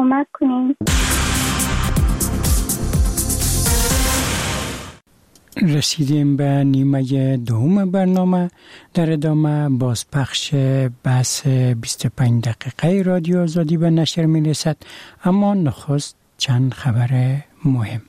کمک کنین. رسیدیم به نیمه دوم برنامه. در ادامه بازپخش بحث 25 دقیقه رادیو آزادی به نشر می رسد، اما نخست چند خبر مهم.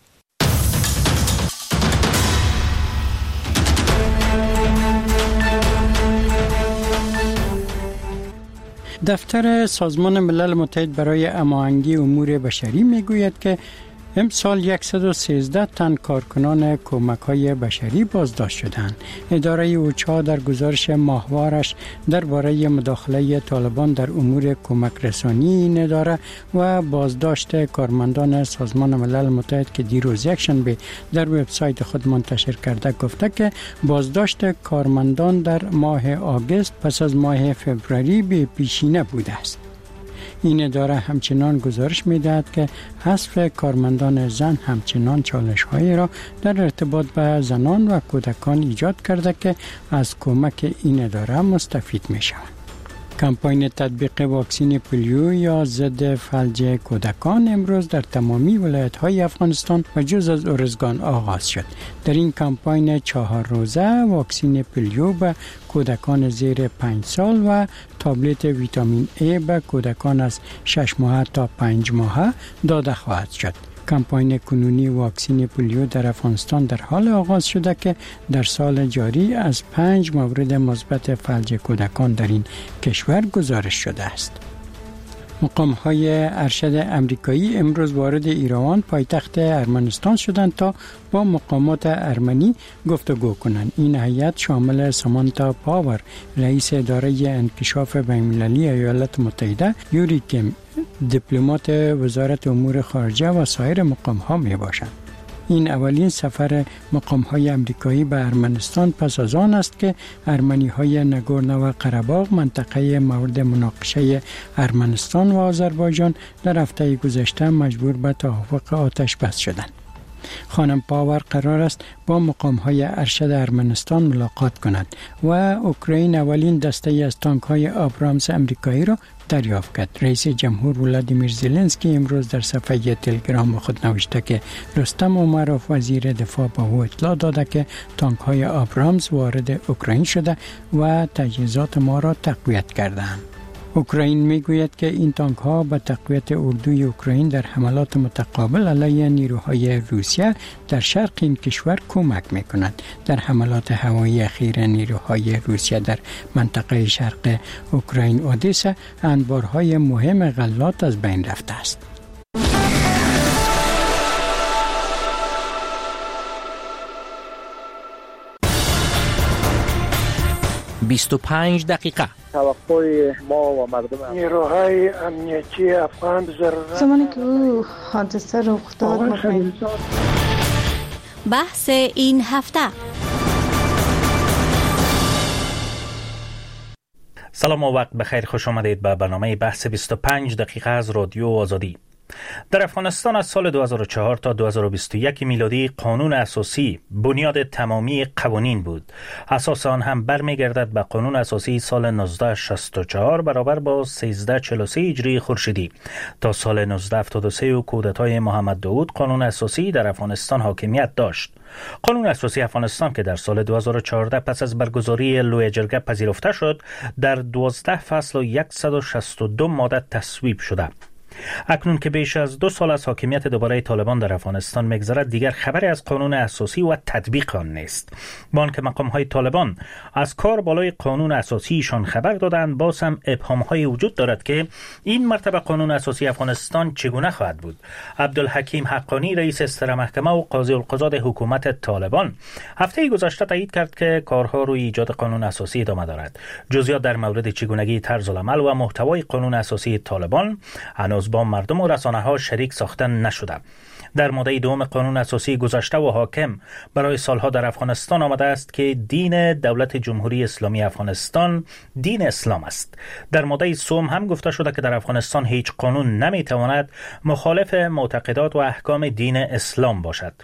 دفتر سازمان ملل متحد برای هماهنگی امور بشری می گوید که امسال 113 تن کارکنان کمک‌های بشری بازداشت شدند. اداره اوچا در گزارش ماهوارش درباره مداخله طالبان در امور کمک رسانی این اداره و بازداشت کارمندان سازمان ملل متحد که دیروز یکشنبه در وبسایت خود منتشر کرده گفته که بازداشت کارمندان در ماه آگوست پس از ماه فوریه به پیشینه بوده است. این اداره همچنان گزارش می‌دهد که حذف کارمندان زن همچنان چالش‌هایی را در ارتباط به زنان و کودکان ایجاد کرده که از کمک این اداره مستفید می‌شوند. کمپاین تطبیق واکسن پولیو یا ضد فلج کودکان امروز در تمامی ولایت‌های افغانستان و جز از ارزگان آغاز شد. در این کمپاین 4 روزه واکسن پولیو به کودکان زیر 5 سال و تابلت ویتامین A به کودکان از 6 ماه تا 5 ماه داده خواهد شد. کمپاین کنونی واکسن پولیو در افغانستان در حال آغاز شده که در سال جاری از 5 مورد مثبت فلج کودکان در این کشور گزارش شده است. مقام‌های ارشد امریکایی امروز وارد ایروان پایتخت ارمنستان شدند تا با مقامات ارمنی گفتگو کنند. این هیئت شامل سامانتا پاور رئیس اداره انکشاف بین‌المللی ایالات متحده، یوری کیم دیپلمات وزارت امور خارجه و سایر مقام‌ها میباشند. این اولین سفر مقام‌های امریکایی به ارمنستان پس از آن است که ارمنی‌های نگورنو و قره‌باغ منطقه مورد مناقشه ارمنستان و آذربایجان در هفته گذشته مجبور به توافق آتش بس شدند. خانم پاور قرار است با مقام‌های ارشد ارمنستان ملاقات کند و اوکراین اولین دسته از تانک‌های آبرامز امریکایی را دریافت کرد. رئیس جمهور ولادیمیر زلنسکی امروز در صفحه تلگرام خود نوشته که رستم امروف وزیر دفاع به او اطلاع داده که تانک‌های آبرامز وارد اوکراین شده و تجهیزات ما را تقویت کردند. اوکراین میگوید که این تانک ها به تقویت اردوی اوکراین در حملات متقابل علیه نیروهای روسیه در شرق این کشور کمک میکنند. در حملات هوایی اخیر نیروهای روسیه در منطقه شرق اوکراین اودسا انبارهای مهم غلات از بین رفته است. بیست و 5 توقع ما و مردم نیروهای امنیتی افغان زمانی که او حادثه رخ داد بحث این هفته. سلام و وقت بخیر، خوش آمدید به برنامه بحث 25 دقیقه از رادیو آزادی. در افغانستان از سال 2004 تا 2021 میلادی قانون اساسی بنیاد تمامی قوانین بود. اساس آن هم برمیگردد به قانون اساسی سال 1964 برابر با 1343 هجری خورشیدی. تا سال 1973 و کودتای محمد داود قانون اساسی در افغانستان حاکمیت داشت. قانون اساسی افغانستان که در سال 2014 پس از برگزاری لوی جرگه پذیرفته شد، در 12 فصل و 162 ماده تصویب شده. اکنون که بیش از 2 سال از حاکمیت دوباره طالبان در افغانستان می‌گذرد، دیگر خبری از قانون اساسی و تطبیق آن نیست. با آنکه مقام‌های طالبان از کار بالای قانون اساسیشان خبر دادند، باز هم ابهام‌های وجود دارد که این مرتبه قانون اساسی افغانستان چگونه خواهد بود. عبدالحکیم حقانی رئیس استر محکمه و قاضی القضات حکومت طالبان هفته گذشته تایید کرد که کارها روی ایجاد قانون اساسی ادامه دارد. جزئیات در مورد چگونگی طرز العمل و محتوای قانون اساسی طالبان هنوز با مردم و رسانه‌ها شریک ساختن نشده. در ماده دوم قانون اساسی گذشته و حاکم برای سالها در افغانستان آمده است که دین دولت جمهوری اسلامی افغانستان دین اسلام است. در ماده سوم هم گفته شده که در افغانستان هیچ قانون نمیتواند مخالف معتقدات و احکام دین اسلام باشد.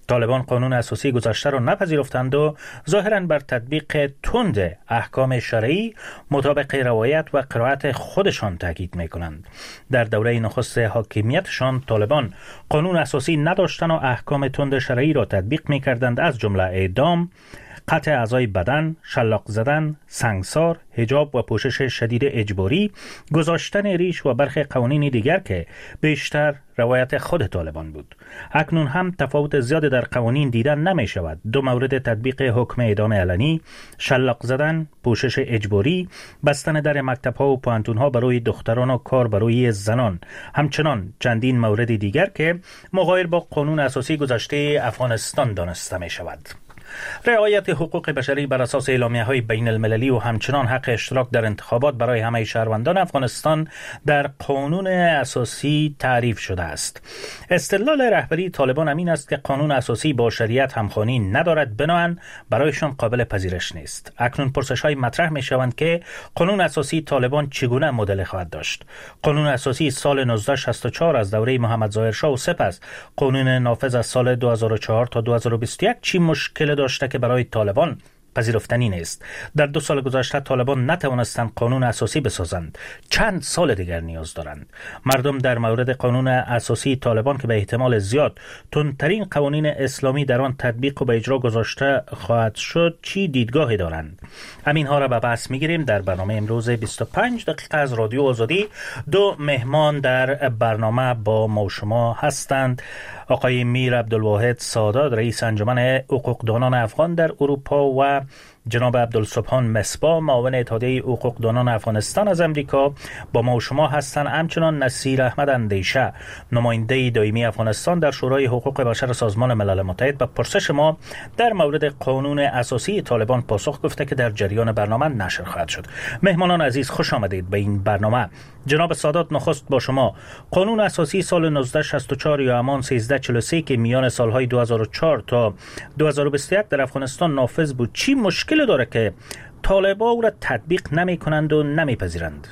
طالبان قانون اساسی گذشته را نپذیرفتند و ظاهراً بر تطبیق تند احکام شرعی مطابق روایت و قرائت خودشان تاکید می‌کنند. در دوره نخست حاکمیتشان طالبان قانون اساسی نداشتند و احکام تند شرعی را تطبیق می‌کردند، از جمله اعدام، قطع اعضای بدن، شلاق زدن، سنگسار، حجاب و پوشش شدید اجباری، گذاشتن ریش و برخی قوانین دیگر که بیشتر روایت خود طالبان بود. اکنون هم تفاوت زیاد در قوانین دیدن نمی شود. 2 مورد تطبیق حکم اعدام علنی، شلاق زدن، پوشش اجباری، بستن در مکتب‌ها و پوهنتون‌ها برای دختران و کار برای زنان، همچنان چندین مورد دیگر که مغایر با قانون اساسی گذشته افغانستان دانسته می شود. رعایت حقوق بشری بر اساس اعلامیه‌های بین المللی و همچنان حق اشتراک در انتخابات برای همه شهروندان افغانستان در قانون اساسی تعریف شده است. استدلال رهبری طالبان امین است که قانون اساسی با شریعت همخوانی ندارد، بنابراین برایشان قابل پذیرش نیست. اکنون پرسش‌های مطرح می‌شوند که قانون اساسی طالبان چگونه مدل خواهد داشت. قانون اساسی سال 1964 از دوره محمد ظاهر شاه و سپس قانون نافذ از سال 2004 تا 2021 چی مشکل داشته که برای طالبان پذیرفتنی نیست؟ در 2 سال گذشته طالبان نتوانستند قانون اساسی بسازند، چند سال دیگر نیاز دارند. مردم در مورد قانون اساسی طالبان که به احتمال زیاد تندترین قوانین اسلامی در آن تطبیق و به اجرا گذاشته خواهد شد چی دیدگاهی دارند؟ همین ها را به بحث میگیریم در برنامه امروز 25 دقیقه از رادیو آزادی. 2 مهمان در برنامه با ما شما هستند. آقای میر عبدالواحد سادات، رئیس انجمن حقوقدانان افغان در اروپا، و جناب عبدالسبحان مصباح، معاون اتحادیه حقوقدانان افغانستان از امریکا با ما و شما هستند. همچنان نصیر احمد اندیشه، نماینده دائمی افغانستان در شورای حقوق بشر سازمان ملل متحد، به پرسش ما در مورد قانون اساسی طالبان پاسخ گفته که در جریان برنامه نشر خواهد شد. مهمانان عزیز، خوش آمدید به این برنامه. جناب سادات، نخست با شما. قانون اساسی سال 1964 یا همان 1343 که میان سالهای 2004 تا 2021 در افغانستان نافذ بود، چی مشکل داره که طالبان او را تطبیق نمی کنند و نمی پذیرند؟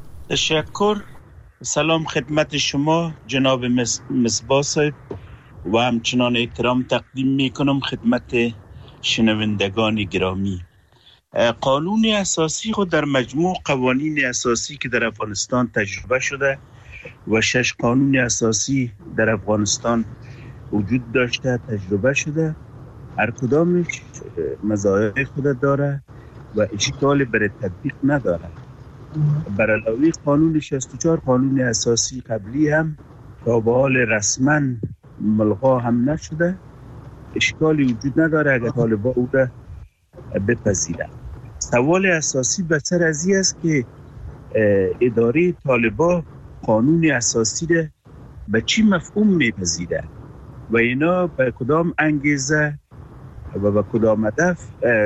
تشکر. سلام خدمت شما جناب مصباح صاحب و همچنان احترام تقدیم می کنم خدمت شنوندگان گرامی. قانون اساسی خود در مجموع قوانین اساسی که در افغانستان تجربه شده و 6 قانون اساسی در افغانستان وجود داشته تجربه شده، هر کدامش مزایای خود داره و اشکال برای تطبیق نداره. بر علاوه قانون 64 قانون اساسی قبلی هم تا به حال رسما ملغا هم نشده، اشکالی وجود نداره اگر طالبان او را بپذیرند. سوال اساسی بسر از این است که اداره طالبان قانون اساسی را به چی مفهوم میپذیره و اینا به کدام انگیزه و به کدام هدف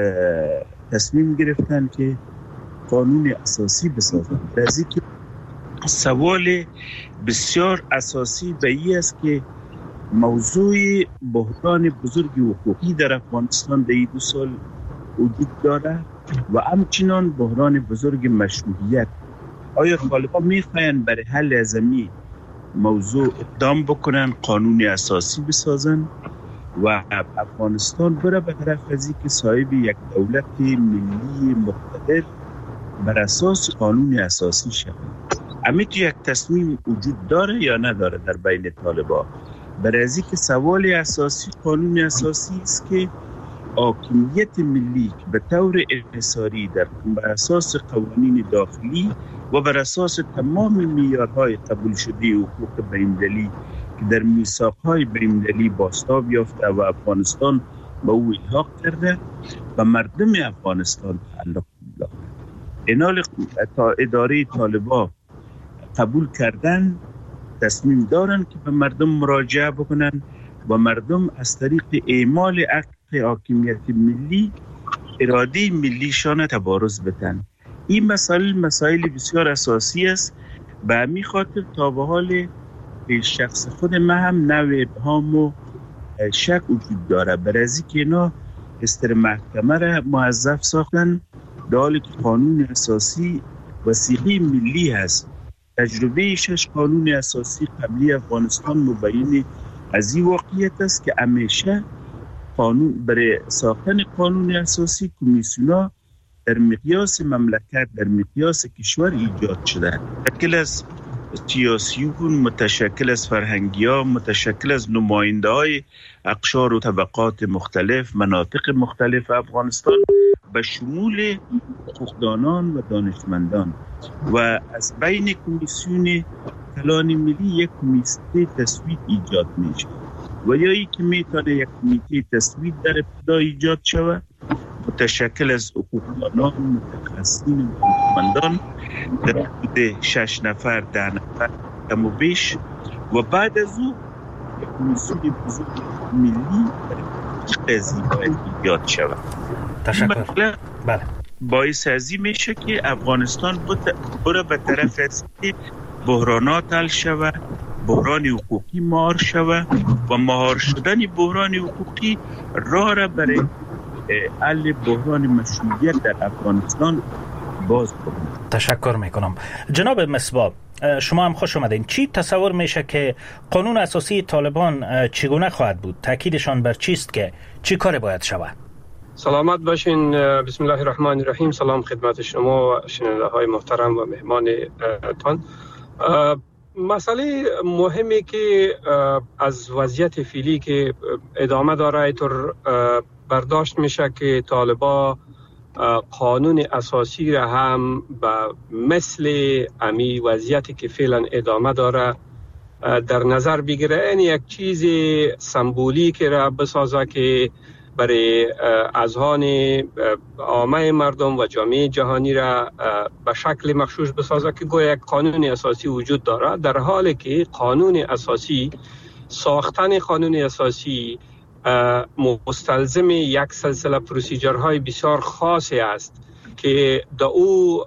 تصمیم گرفتن که قانون اساسی بسازن. از اینکه سوال بسیار اساسی به این است که موضوع بحران بزرگ حقوقی در افغانستان در این 2 سال وجود داره و همچنان بحران بزرگ مشروعیت. آیا طالبان میخواین برای حل از این موضوع اقدام بکنن، قانون اساسی بسازن و افغانستان بره به طرف از که صاحب یک دولت ملی مقتدر بر اساس قانون اساسی شود؟ همین یک تصمیم وجود داره یا نداره در بین طالبان؟ برای از که سوال اساسی قانون اساسی است که حاکمیت ملی که به طور انحصاری بر اساس قوانین داخلی و بر اساس تمام معیارهای قبول شده حقوق بین‌المللی که در میثاق‌های بین‌المللی بازتاب یافته و افغانستان به او الحاق کرده و مردم افغانستان تعلق دارد. اینال تا اداره طالبان قبول کردن، تصمیم دارن که به مردم مراجعه بکنن و مردم از طریق اعمال حق حاکمیت ملی اراده ملیشان تبارز بدن. این مسائل بسیار اساسی است. به همین خاطر تا به حال شخص خود من هم نوع ابهام و شک وجود داره برای از اینکه اینا استر محکمه را موظف ساختن، در حالی که قانون اساسی وثیقه ملی هست. تجربه 6 قانون اساسی قبلی افغانستان مبین از این واقعیت است که همیشه قانون برای ساختن قانون اساسی کمیسیونا در مقیاس مملکت، در مقیاس کشور ایجاد شده، متشکل از سیاسیون، متشکل از فرهنگی‌ها، متشکل از نماینده‌های اقشار و طبقات مختلف، مناطق مختلف افغانستان به شمول حقوقدانان و دانشمندان، و از بین کمیسیون کلان ملی یک کمیته تصویت ایجاد میشه و یا ای که میتونه یک کمیته تصویت در ابتدا ایجاد شود متشکل از حقوقدانان، متخصصین و دانشمندان در حدود 6 نفر 10 نفر کم و بیش، و بعد از او کمیسیون بزرگ ملی قضیه باید ایجاد شود. تشکر. بله. باعث ازی میشه که افغانستان بره به طرف از بحرانات حل شود، بحران حقوقی مهار شود و مهار شدن بحران حقوقی راه را برای حل بحران مشروعیت در افغانستان باز کنید. تشکر میکنم. جناب مصباح، شما هم خوش اومدین. چی تصور میشه که قانون اساسی طالبان چگونه خواهد بود؟ تاکیدشان بر چیست که چی کار باید شود؟ سلامت باشین. بسم الله الرحمن الرحیم. سلام خدمت شما و شنونده های محترم و مهمان تان. مسئله مهمی که از وضعیت فعلی که ادامه داره اینطور برداشت میشه که طالبا قانون اساسی را هم به مثل امی وضعیتی که فعلا ادامه داره در نظر بگیره. این یک چیز سمبولیک را بسازه که برای اذهان عامه مردم و جامعه جهانی را به شکل مغشوش بسازه که گویا یک قانون اساسی وجود داره، در حالی که قانون اساسی، ساختن قانون اساسی مستلزم یک سلسله پروسیجرهای بسیار خاصی است که در او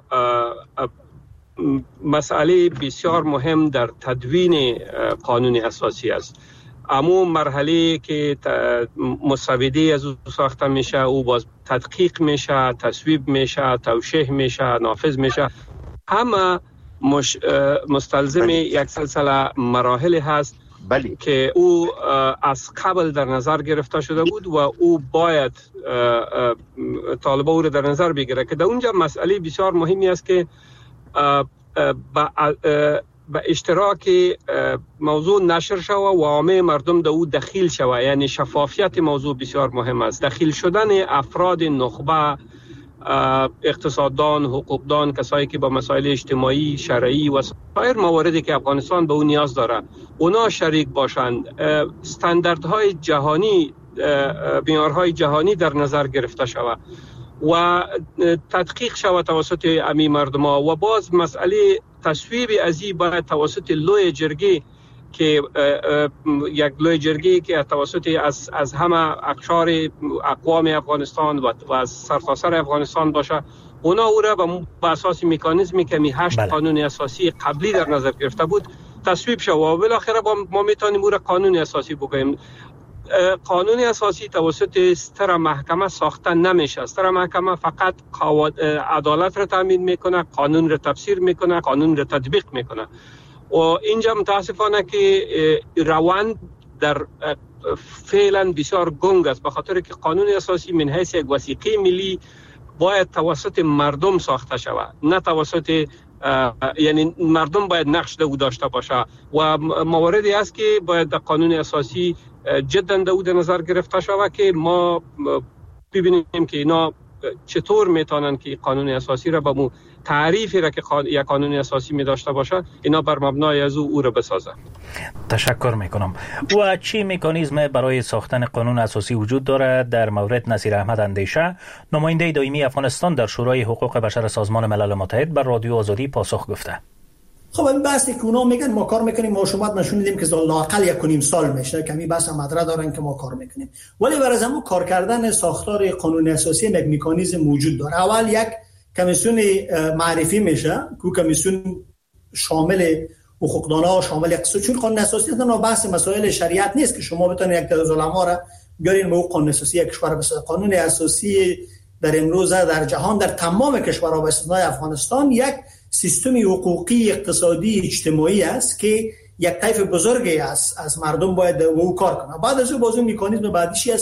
مسئله بسیار مهم در تدوین قانون اساسی است. اما مرحله که مسوده از او ساخته میشه، او باز تدقیق میشه، تصویب میشه، توشیح میشه، نافذ میشه، همه مستلزم یک سلسله مراحل هست که او از قبل در نظر گرفته شده بود و او باید طالبا او را در نظر بگیره که در اونجا مسئله بسیار مهمی است که به اشتراک موضوع نشر شوه و عامه مردم در او دخیل شوه. یعنی شفافیت موضوع بسیار مهم است. دخیل شدن افراد نخبه، اقتصاددان، حقوقدان، کسایی که با مسائل اجتماعی، شرعی و سایر مواردی که افغانستان به اون نیاز داره اونا شریک باشند، استانداردهای جهانی، معیارهای جهانی در نظر گرفته شود و تدقیق شود توسط عمی مردم ها. و باز مسئله تصویب ازی باید توسط لوی جرگه که یک لوی جرگه که توسط از همه اقشار اقوام افغانستان و از سرتاسر افغانستان باشه، اونا او را به اساس مکانیزمی که 8 قانون اساسی قبلی در نظر گرفته بود تصویب شود و بالاخره ما میتونیم او را قانون اساسی بگوییم. قانون اساسی توسط ستر محکمه ساخته نمیشه. ستر محکمه فقط عدالت را تامین میکنه، قانون را تفسیر میکنه، قانون را تطبیق میکنه و اینجا متاسفانه که روند در فعلا بسیار گنگ است، به خاطر که قانون اساسی من حیث یک وثیقه ملی باید توسط مردم ساخته شود، نه توسط یعنی مردم باید نقش در او داشته باشه و مواردی است که باید در قانون اساسی جدا در او در نظر گرفته شود که ما ببینیم که اینا چطور میتونن که قانون اساسی را به مو تعریفی را که یک قانون اساسی می داشته باشه اینا بر مبنای از او را بسازه. تشکر میکنم. و چی مکانیزم برای ساختن قانون اساسی وجود دارد؟ در مورد نصیر احمد اندیشه، نماینده دائمی افغانستان در شورای حقوق بشر سازمان ملل متحد، بر رادیو آزادی پاسخ گفته. خب این بحثی که اونا میگن ما کار میکنیم، ما شما نشون میدیم که لااقل 1.5 سال میشه کمی بحث مدرک دارن که ما کار میکنیم، ولی برای همون کار کردن ساختار قانون اساسی یک مکانیزم وجود داره. اول یک کمیسیون معرفی میشه که کمیسیون شامل حقوقدان‌ها، شامل اقتصاد، چون قانون اساسی نه بحث مسائل شریعت نیست که شما بتونید یک تعداد علما را بیارین به قانون اساسی یک کشور بسازید. قانون اساسی در امروز در جهان در تمام کشورها به استثنای افغانستان یک سیستم حقوقی، اقتصادی، اجتماعی است که یک طیف بزرگی از مردم باید او کار کنه. بعد از او بازم مکانیزم بعدیشی است که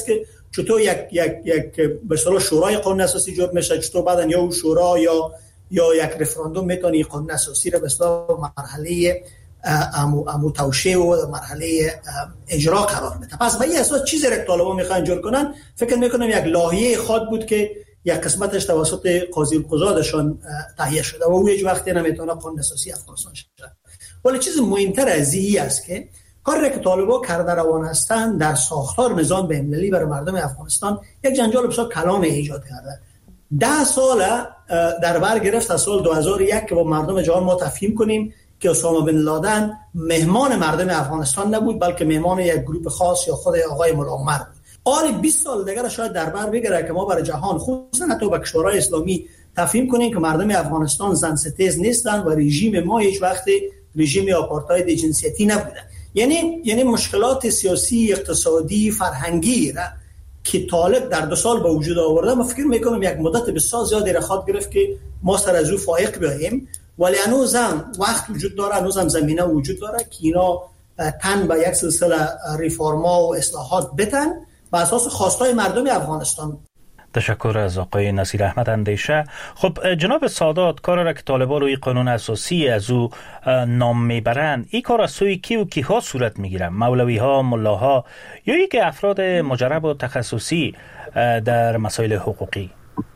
چطور یک به اصطلاح شورای قانون اساسی جور میشه، چطور بعداً یا اون شورا یا یک رفراندوم میتونه قانون اساسی را به اصطلاح مرحله توشیع و مرحله اجرا قرار بده. پس به این اساس چیزی را طالبان میخوان جور کنن، فکر میکنم یک لایحه خود بود که یک قسمتش توسط قاضی القضاتشان تهیه شده و او هیچ وقتی نمیتونه قانون اساسی افغانستان شده. ولی چیز مهمتر از این است که کاری که طالبان کرده روان هستند در ساختار نظام بین‌المللی برای مردم افغانستان یک جنجال بسیار کلان ایجاد کرده. 10 سال در بر گرفت از سال 2001 که با مردم جهان ما تفهیم کنیم که اسامه بن لادن مهمان مردم افغانستان نبود، بلکه مهمان یک گروه خاص یا خود آقای ملا عمر بود. حالا 20 سال دیگر شاید در بر بگیره که ما برای جهان خصوصا حتی با کشورهای اسلامی تفهیم کنیم که مردم افغانستان زن ستیز نیستند و رژیم ما هیچ وقت رژیم آپارتاید جنسیتی نبوده. یعنی مشکلات سیاسی، اقتصادی، فرهنگی را که طالب در 2 سال به وجود آورده، من فکر میکنم یک مدت بسیار زیادی را خواهد گرفت که ما سر از او فائق بیاییم، ولی هنوزم وقت وجود داره، هنوزم زمینه وجود داره که اینا تن به یک سلسله ریفورما و اصلاحات بتن بر اساس خواستای مردم افغانستان. تشکر از آقای نصیر احمد اندیشه. خب جناب سادات، کار را که طالبان روی قانون اساسی از او نام میبرند، این کار از سوی کی و کیها صورت میگیرند؟ مولوی ها، ملاها یا ای که افراد مجرب و تخصصی در مسائل حقوقی؟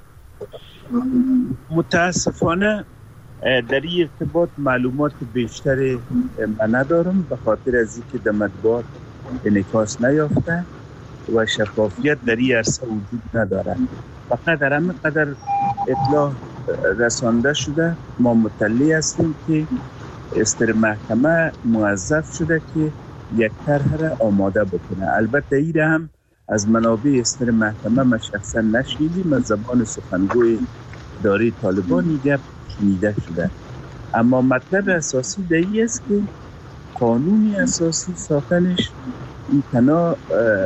متاسفانه در این ارتباط معلومات بیشتری من ندارم، به خاطر از اینکه در مطبوعات انعکاس نیافته و شفافیت در این عرصه وجود نداره. فقط در همین قدر اطلاع رسانده شده، ما مطلع هستیم که استر محکمه موظف شده که یک طرح را آماده بکنه. البته این هم از منابع استر محکمه من شخصا نشنیدیم، از زبان سخنگوی اداره طالبان گپ شنیده شده. اما مطلب اساسی در این است که قانون اساسی ساختنش این تنها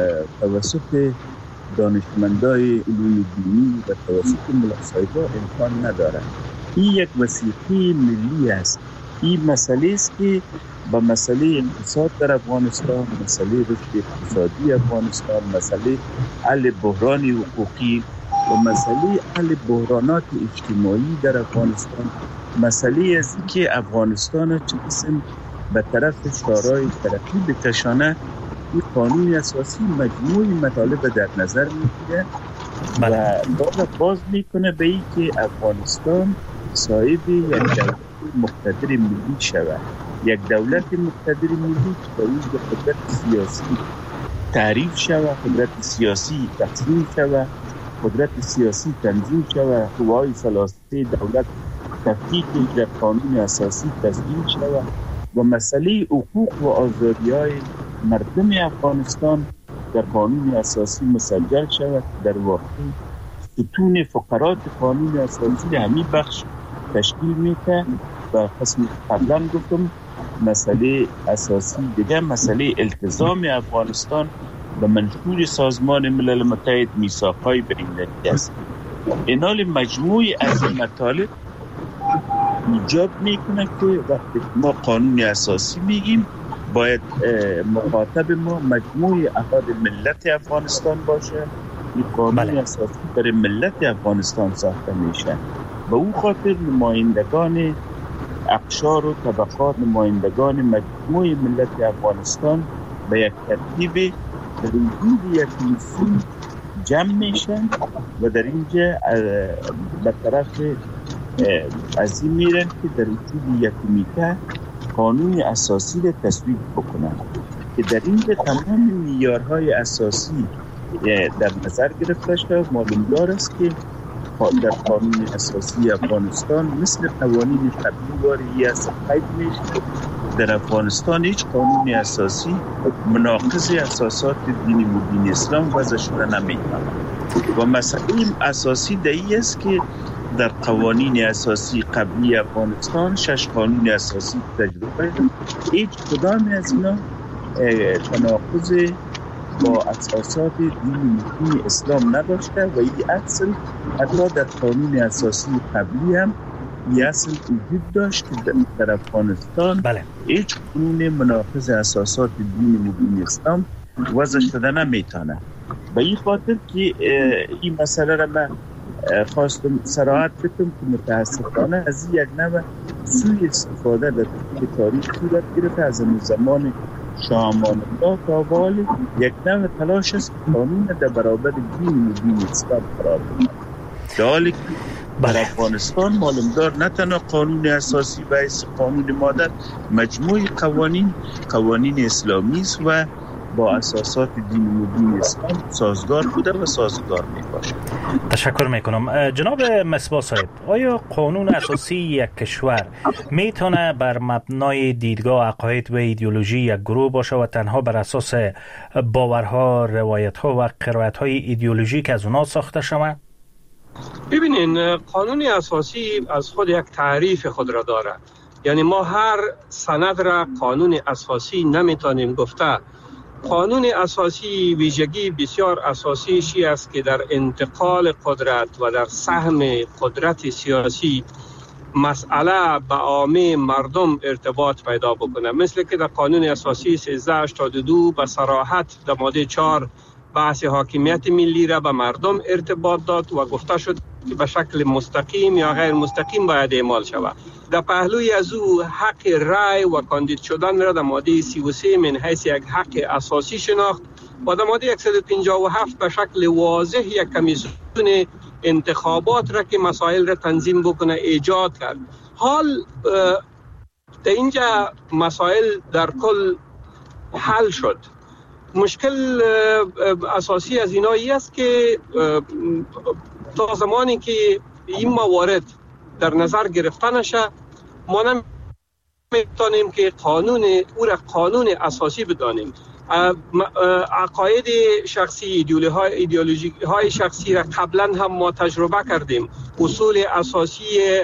توسط دانشمندای علوم دینی و توسط ملاصاحبا امکان نداره. این یک وثیقه ملی است. این مسئله است که با مسئله اقتصاد در افغانستان، مسئله رشد اقتصادی افغانستان، مسئله حل بحران حقوقی و مسئله حل بحرانات اجتماعی در افغانستان، مسئله از که افغانستان چه قسم به طرف شورای ترقی بکشانه، این قانون اساسی مجموعی مطالب در نظر میگیره و باز میکنه به این که افغانستان صاحب یک دولت مقتدر ملی شود. یک دولت مقتدر ملی که باید قدرت سیاسی تعریف شود، قدرت سیاسی تقسیم شود، قدرت سیاسی تنظیم شود، قوای ثلاثه دولت تفکیک در قانون اساسی تضمین شود و مسئله حقوق و آزادی‌های مردم افغانستان در قانون اساسی مسجل شود. در واقع ستون فقرات قانون اساسی همین بخش تشکیل میده و قسم قبلا گفتم مسئله اساسی دیگه مسئله التزام افغانستان به منشور سازمان ملل متحد میثاق‌های بین‌المللی است. اینال مجموعی از مطالب ایجاب میکنه که وقتی ما قانون اساسی میگیم باید مخاطب ما مجموعی افراد ملت افغانستان باشه. این قانون اساسی برای ملت افغانستان ساخته میشه. به اون خاطر نمایندگان اقشار و طبقات، نمایندگان مجموعی ملت افغانستان به یک ترتیب در وجود یک کمیسیون جمع میشن و در اینجا به طرف از این میرن که در وجود یک کمیته قانون اساسی را تصویب بکنن که در اینجا تمام معیارهای اساسی در نظر گرفته شده. معلومدار است که در قانون اساسی افغانستان مثل قوانین قبلی واری است قید میشه. در افغانستان هیچ قانون اساسی مناقض اساسات دین و دین اسلام وضع شده نمیتونه و مسئله اساسی دایی است که در قوانین اساسی قبلی افغانستان 6 قانون اساسی تجربه هیچ کدام از اینا تناقض با اساسات دین اسلام نداشته و این اصل حتی در قانون اساسی قبلی هم این اصل وجود داشت که در افغانستان هیچ قانون مناقض اساسات دین اسلام وضع شده نمیتونه. به این خاطر که این مسئله را من خواستم صراحت بکنم که متاسفانه از یک نوع سوی استفاده در طول تاریخ صورت گرفته. از زمان شاه امان الله تا حال یک نوع تلاش است قانون در برابر دین و دین اسلام قرار بدهد. در حالی که در افغانستان معلومدار نه تنها قانون اساسی و قانون مادر، مجموع قوانین اسلامی است و با اساسات دین و دین اسلام سازگار بوده و سازگار میباشد. تشکر میکنم. جناب مصباح صاحب، آیا قانون اساسی یک کشور میتونه بر مبنای دیدگاه عقاید و ایدئولوژی یک گروه باشه و تنها بر اساس باورها، روایتها و قرائت‌های ایدئولوژیک از اونا ساخته شود؟ ببینین، قانون اساسی از خود یک تعریف خود را داره. یعنی ما هر سند را قانون اساسی نمیتونیم گفته. قانون اساسی ویژگی بسیار اساسیشی است که در انتقال قدرت و در سهم قدرت سیاسی مسئله به عامه مردم ارتباط پیدا بکنه. مثل که در قانون اساسی 1382 به صراحت در ماده 4 بحث حاکمیت ملی را به مردم ارتباط داد و گفته شد که به شکل مستقیم یا غیر مستقیم باید اعمال شود. در پهلوی از او حق رای و کاندید شدن را در ماده 33 من حیث یک حق اساسی شناخت و در ماده 157 به شکل واضح یک کمیسیون انتخابات را که مسائل را تنظیم بکنه ایجاد کرد. حال در اینجا مسائل در کل حل شد. مشکل اساسی از اینایی است که تا زمانی که این موارد در نظر گرفته نشه ما نمیتونیم که قانون اساسی بدانیم. عقاید شخصی، ایدئولوژی های شخصی را قبلا هم ما تجربه کردیم. اصول اساسی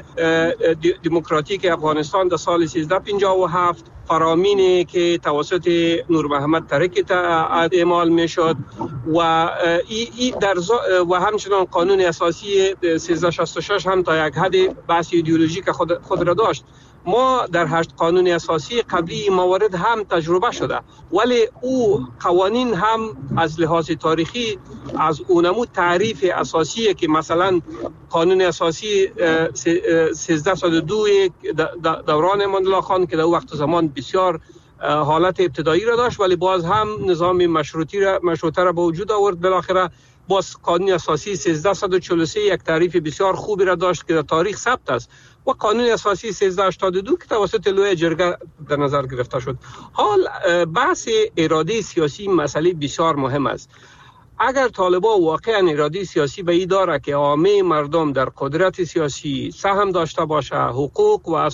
دموکراتیک افغانستان در سال 1357 فرامینی که توسط نور محمد ترکی اعمال می شد و همچنان قانون اساسی 1366 هم تا یک حد بحث ایدئولوژیک خود را داشت. ما در 8 قانون اساسی قبلی این موارد هم تجربه شده، ولی او قوانین هم از لحاظ تاریخی از اونمو تعریف اساسیه که مثلا قانون اساسی 1302 دوران امان الله خان که در وقت زمان بسیار حالت ابتدایی را داشت ولی باز هم نظام مشروطه را به وجود آورد. بالاخره باز قانون اساسی 1343 یک تعریف بسیار خوبی را داشت که در تاریخ ثبت است و قانون اساسی 1382 که توسط لوی جرگه در نظر گرفته شد. حال بحث اراده سیاسی مسئله بسیار مهم است. اگر طالبان واقعا اراده سیاسی به این داره که عامه مردم در قدرت سیاسی سهم داشته باشه، حقوق و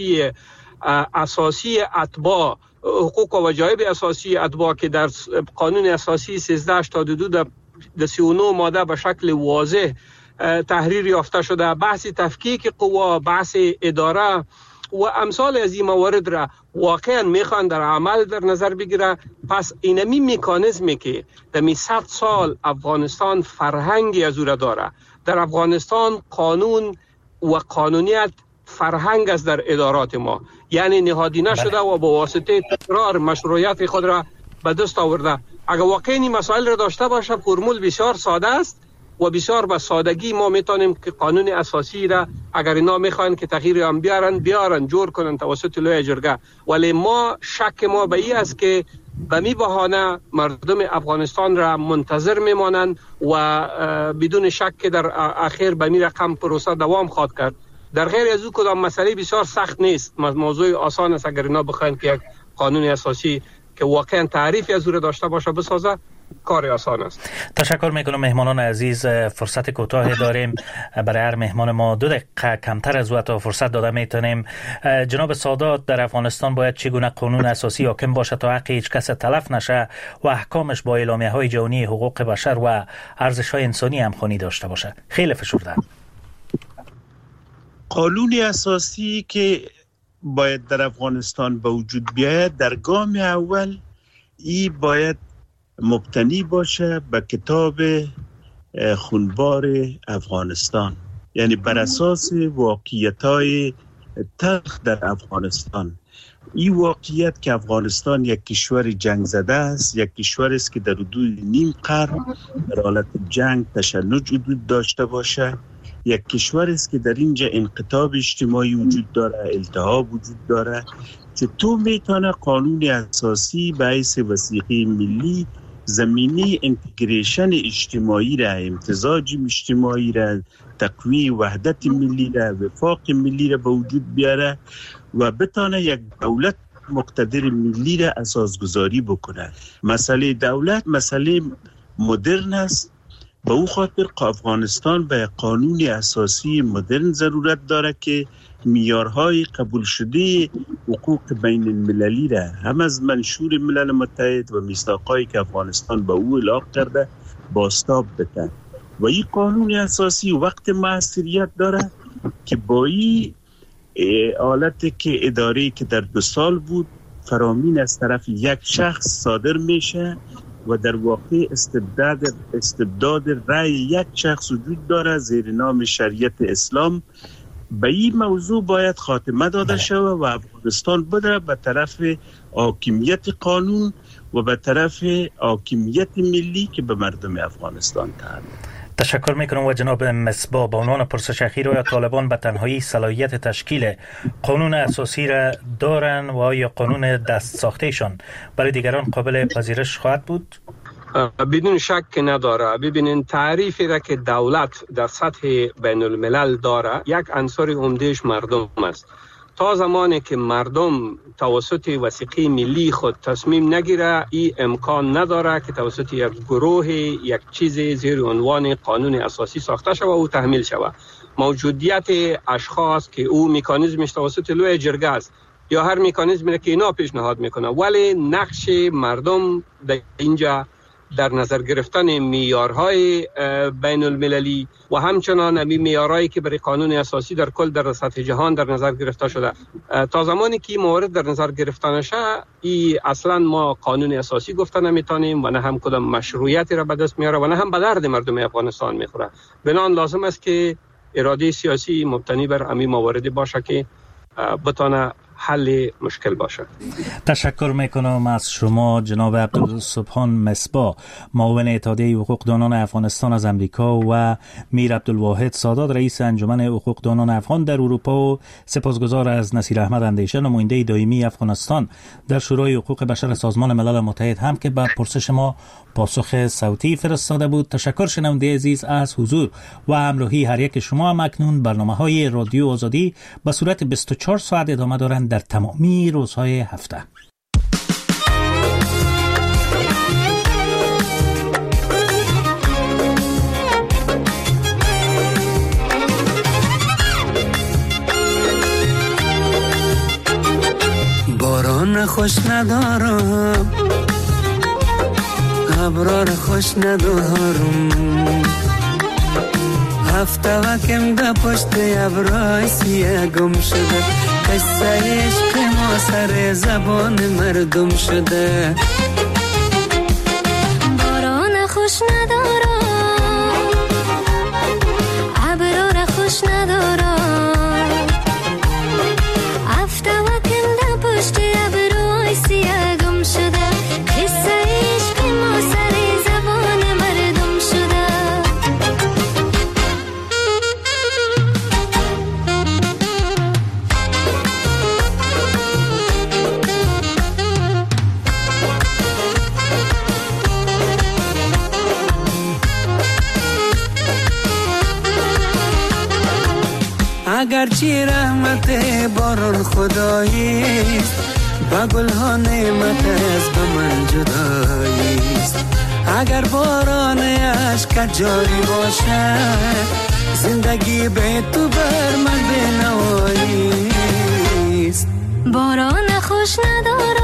اساسی اتباع، حقوق و وجایب اساسی اتباع که در قانون اساسی 1382 در 39 ماده به شکل واضح تحریر یافته شده، بحث تفکیک قوا، بحث اداره و امثال از این موارد را واقعا میخوان در عمل در نظر بگیره، پس اینمی مکانیزمی که در 100 سال افغانستان فرهنگی از او را داره. در افغانستان قانون و قانونیت فرهنگ است در ادارات ما، یعنی نهادی نشده و با واسطه تکرار مشروعیت خود را به دست آورده. اگر واقعا این مسائل را داشته باشه فرمول بسیار ساده است و بسیار با سادگی ما میتونیم که قانون اساسی را اگر اینا میخوان که تغییر هم بیارن جور کنن توسط لوی جرگه، ولی ما شک ما به این است که به می بهانه مردم افغانستان را منتظر میمانند و بدون شک که در اخیر به می رقم پروسه دوام خواهد کرد. در غیر از او کدام مسئله بسیار سخت نیست، موضوع آسان است اگر اینا بخواین که یک قانون اساسی که واقعا تعریفی از او را داشته باشه بسازه، کار آسان است. تشکر میکنم. مهمانان عزیز، فرصت کوتاه داریم، برای هر مهمان ما 2 دقیقه کمتر از وقت فرصت داده میتونیم. جناب سادات، در افغانستان باید چگونه قانون اساسی حاکم باشه تا حق هیچ کس تلف نشه و احکامش با اعلامیه های جهانی حقوق بشر و ارزش های انسانی همخوانی داشته باشه؟ خیلی فشرده. قانون اساسی که باید در افغانستان به وجود بیاید در گام اول ای باید مبتنی باشه به کتاب خونبار افغانستان، یعنی بر اساس واقعیت‌های تلخ در افغانستان این واقعیت که افغانستان یک کشور جنگ زده است، یک کشور است که در حدود نیم قرن در حالت جنگ تشنج وجود داشته باشه، یک کشور است که در اینجا انقطاع اجتماعی وجود داره، التهاب وجود داره، چطور میتونه قانون اساسی به حیث وثیقه ملی زمینه انتگریشن اجتماعی را، امتزاج اجتماعی را، تقویه وحدت ملی را، وفاق ملی را به وجود بیاره و بتانه یک دولت مقتدر ملی را اساسگذاری بکنه. مسئله دولت مسئله مدرن است، به او خاطر افغانستان به قانون اساسی مدرن ضرورت داره که معیارهای قبول شده حقوق بین المللی را هم از منشور ملل متحد و میثاقایی که افغانستان به او اعلام کرده بازتاب بده و این قانون اساسی وقت موثریت داره که با این حالتی که اداره که در 2 سال بود فرامین از طرف یک شخص صادر میشه و در واقع استبداد رأی یک شخص وجود داره زیر نام شریعت اسلام. به این موضوع باید خاتمه داده شود و افغانستان بره به طرف حاکمیت قانون و به طرف حاکمیت ملی که به مردم افغانستان تعلق. تشکر میکنم و جناب مصباح، به عنوان پرسش اخیر آیا طالبان به تنهایی صلاحیت تشکیل قانون اساسی را دارن و آیا قانون دست ساختهشان برای دیگران قابل پذیرش خواهد بود؟ بدون شک نداره. ببینین تعریفی را که دولت در سطح بین الملل داره یک عنصر عمدهش مردم است. تا زمانی که مردم توسط وثیقه ملی خود تصمیم نگیره این امکان نداره که توسط یک گروه یک چیز زیر عنوان قانون اساسی ساخته شود و تحمیل شود. موجودیت اشخاص که او مکانیزمش توسط لوی جرگه است یا هر مکانیزمی که اینا پیشنهاد میکنه، ولی نقش مردم در اینجا در نظر گرفتن معیارهای بین المللی و همچنان همین معیارهایی که برای قانون اساسی در کل در سطح جهان در نظر گرفته شده، تا زمانی که این موارد در نظر گرفته نشه ای اصلا ما قانون اساسی گفته نمیتونیم و نه هم کدام مشروعیتی را به دست میاره و نه هم به درد مردم افغانستان میخوره. بنابراین لازم است که اراده سیاسی مبتنی بر همین مواردی باشه که بتونه حل مشکل باشه. تشکر میکنم از شما جناب عبدالسبحان مصباح، معاون اتحادیه حقوقدانان افغانستان از امریکا، و میر عبدالواحد سادات، رئیس انجمن حقوقدانان افغان در اروپا، و سپاسگزار از نصیر احمد اندیشه، نماینده دائمی افغانستان در شورای حقوق بشر سازمان ملل متحد، هم که بر پرسش ما پاسخ صوتی فرستاده بود. تشکر شنونده عزیز از حضور و همراهی هر یک شما. هم اکنون برنامه‌های رادیو آزادی به صورت 24 ساعت ادامه دارند در تمامی روزهای هفته. باران خوش ندارم، ابرار خوش ندارم، هفته وکم ده پشت ابرای سیه گم شده، قصه عشق ما سر زبان مردم شده. باران خوش ندارم، ابرار خوش ندارم، هفته وکم ده پشت ابرای سیه گم شده، قصه عشق ما سر زبان مردم شده. اگرچه رحمت باران خداییست، با گلها نعمت از به من جداییست. اگر باران عشق جاری باشه، زندگی به تو بر من بنواییست. باران خوش ندارم،